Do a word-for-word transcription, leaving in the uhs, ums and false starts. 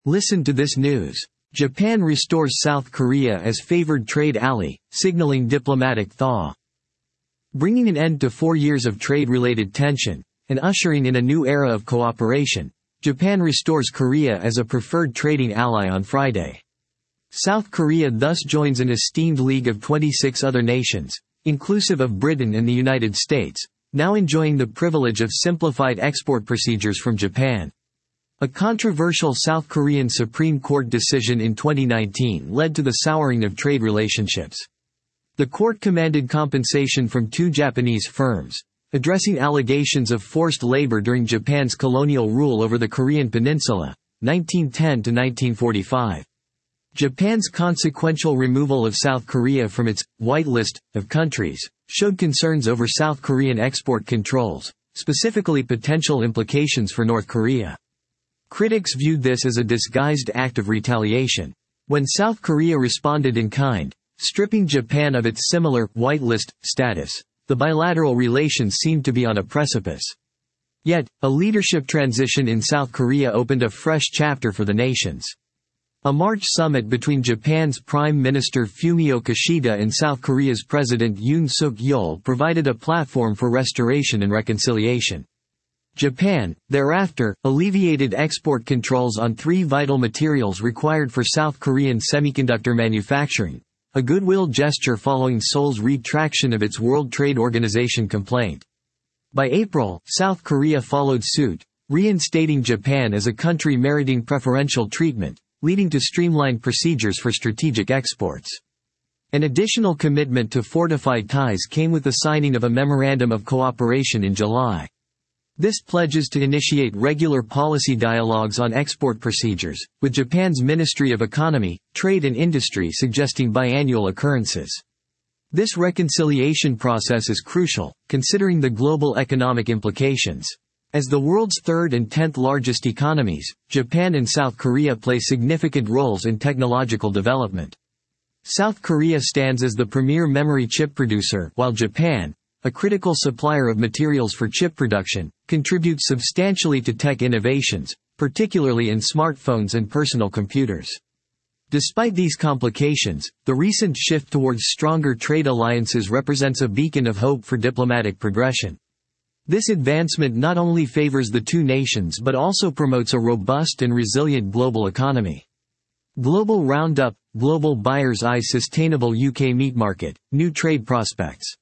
Listen to this news. Japan restores South Korea as favored trade ally, signaling diplomatic thaw. Bringing an end to four years of trade-related tension, and ushering in a new era of cooperation, Japan restores Korea as a preferred trading ally on Friday. South Korea thus joins an esteemed league of twenty-six other nations, inclusive of Britain and the United States, now enjoying the privilege of simplified export procedures from Japan. A controversial South Korean Supreme Court decision in twenty nineteen led to the souring of trade relationships. The court commanded compensation from two Japanese firms, addressing allegations of forced labor during Japan's colonial rule over the Korean peninsula, nineteen ten to nineteen forty-five. Japan's consequential removal of South Korea from its white list of countries showed concerns over South Korean export controls, specifically potential implications for North Korea. Critics viewed this as a disguised act of retaliation. When South Korea responded in kind, stripping Japan of its similar white list status, the bilateral relations seemed to be on a precipice. Yet, a leadership transition in South Korea opened a fresh chapter for the nations. A March summit between Japan's Prime Minister Fumio Kishida and South Korea's President Yoon Suk-yeol provided a platform for restoration and reconciliation. Japan, thereafter, alleviated export controls on three vital materials required for South Korean semiconductor manufacturing, a goodwill gesture following Seoul's retraction of its World Trade Organization complaint. By April, South Korea followed suit, reinstating Japan as a country meriting preferential treatment, leading to streamlined procedures for strategic exports. An additional commitment to fortified ties came with the signing of a Memorandum of Cooperation in July. This pledges to initiate regular policy dialogues on export procedures, with Japan's Ministry of Economy, Trade and Industry suggesting biannual occurrences. This reconciliation process is crucial, considering the global economic implications. As the world's third and tenth largest economies, Japan and South Korea play significant roles in technological development. South Korea stands as the premier memory chip producer, while Japan, a critical supplier of materials for chip production, contributes substantially to tech innovations, particularly in smartphones and personal computers. Despite these complications, the recent shift towards stronger trade alliances represents a beacon of hope for diplomatic progression. This advancement not only favors the two nations but also promotes a robust and resilient global economy. Global Roundup, Global Buyers Eye Sustainable U K Meat Market, New Trade Prospects.